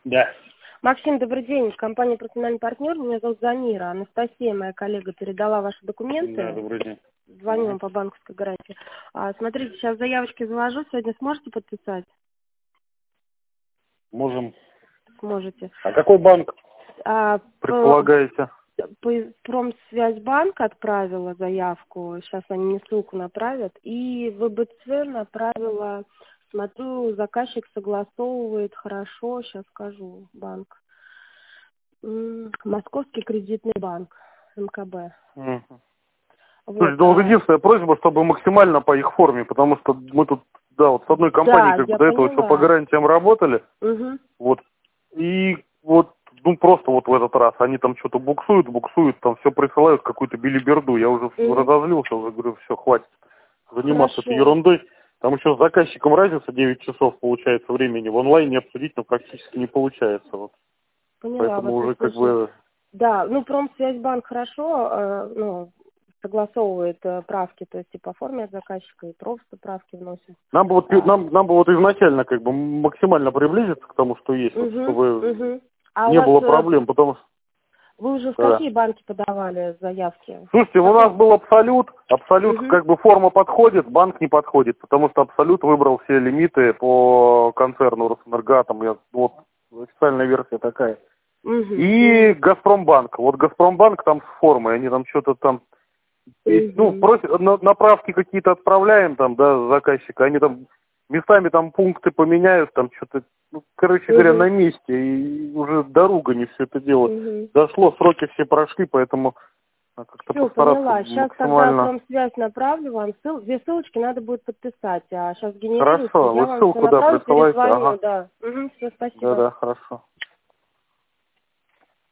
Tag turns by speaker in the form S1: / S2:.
S1: Да.
S2: Максим, добрый день. Компания «Профессиональный партнер». Меня зовут Замира. Анастасия, моя коллега, передала ваши документы.
S1: Да, добрый день.
S2: Звоню вам по банковской гарантии. Смотрите, сейчас заявочки заложу. Сегодня сможете подписать?
S1: Можем.
S2: Сможете.
S1: А какой банк предполагаете?
S2: Промсвязьбанк отправила заявку. Сейчас они мне ссылку направят. И ВБЦ направила. Смотрю, заказчик согласовывает хорошо. Сейчас скажу. Банк. Московский кредитный банк. МКБ.
S1: Угу.
S2: Вот,
S1: То есть, единственная просьба, чтобы максимально по их форме, потому что мы тут, да, вот с одной компанией
S2: да,
S1: до этого все по гарантиям работали.
S2: Угу.
S1: Вот. И вот, просто вот в этот раз они там что-то буксуют, там все присылают какую-то билиберду. Я уже разозлился, уже говорю, все, хватит заниматься этой ерундой. Там еще с заказчиком разница 9 часов получается времени. В онлайне обсудить, но практически не получается. Вот.
S2: Поняла,
S1: поэтому уже как бы...
S2: Да, Промсвязьбанк хорошо, согласовывает правки, то есть и по форме от заказчика, и просто правки вносит.
S1: Нам бы вот изначально как бы максимально приблизиться к тому, что есть, чтобы не было проблем, потому что...
S2: Вы уже в какие банки подавали заявки?
S1: Слушайте, у нас был Абсолют, как бы форма подходит, банк не подходит, потому что Абсолют выбрал все лимиты по концерну Росэнергатом, вот официальная версия такая. И Газпромбанк. Вот Газпромбанк там с формой, они там что-то там, просят, направки какие-то отправляем там, да, заказчика, они там местами там пункты поменяют, там что-то, говоря, на месте, и уже до ругани все это дело дошло, сроки все прошли, поэтому как-то постараться
S2: поняла. Сейчас
S1: максимально...
S2: тогда Промсвязь направлю вам, две ссылочки надо будет подписать, а сейчас генерируется,
S1: Хорошо,
S2: я
S1: вы
S2: вам
S1: ссылку,
S2: все направлю,
S1: присылайте,
S2: перезвоню, да. Все, спасибо.
S1: Да, хорошо.